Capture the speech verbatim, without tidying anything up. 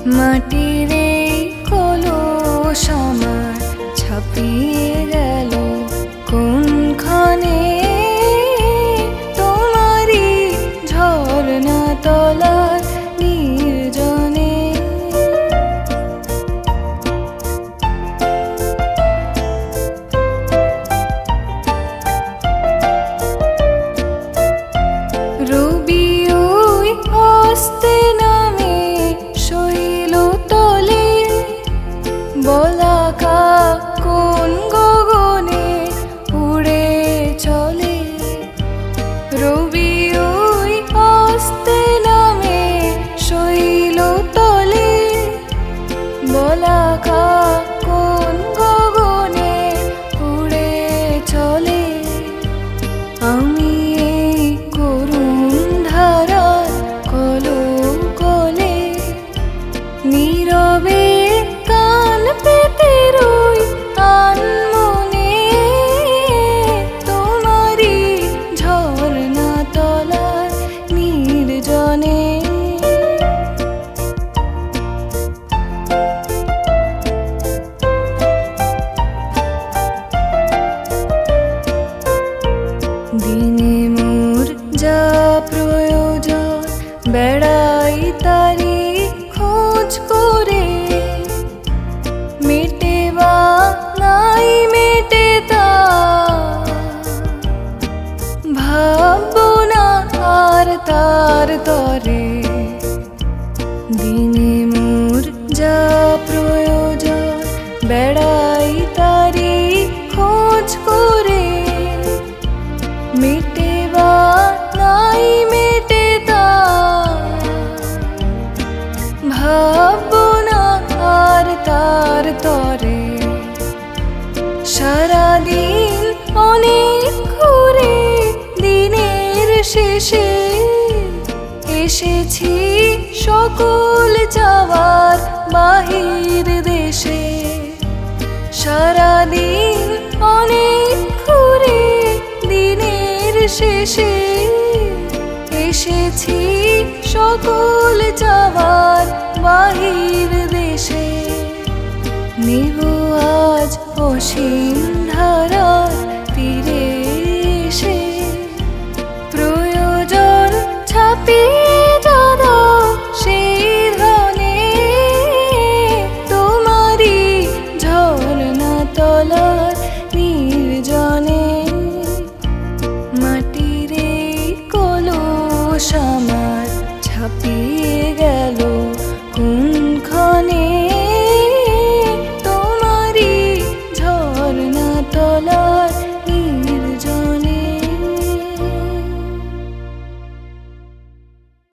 মাটির এই কলস আমার ছাপিয়ে গেল কোনখানে, তোমারই ঝরনা তলার নির্জনে। রবি ওই হস্তে নামে শৈল তলে, বলাকা কোন গগনে উড়ে চলে। রবি ওই হস্তে নামে শৈল তলে, বলাকা কোন গগনে উড়ে চলে। আমি এই করুণ ধারার কলকলে নীরবে কান পেতে রই আনমনে, তোমারই ঝরনা তলার নির্জনে। দিনে মোর যা প্রয়োজন বেড়াই তারি খোঁজ করে, মেটে বা নাই মেটে তা ভাববো না আর তার তরে। দিনে মোর যা প্রয়োজন বেড়াই তারি খোঁজ করে, মেটে বা নাই মেটে তা ভাববো না আর তার তরে। সারাদিন অনেক ঘুরে দিনের শেষে এসেছি সকল যাওয়ার বাহির দেশে। সারাদিন অনেক ঘুরে দিনের শেষে এসেছি সকল যাওয়ার বাহির দেশে। নেব আজ অসীম ধারার তীরে এসে, প্রয়োজন ছাপিয়ে যারা সেই ধনে, তোমারই ঝরনা তলার নির্জনে। মাটির এই কলস আমার ছাপিয়ে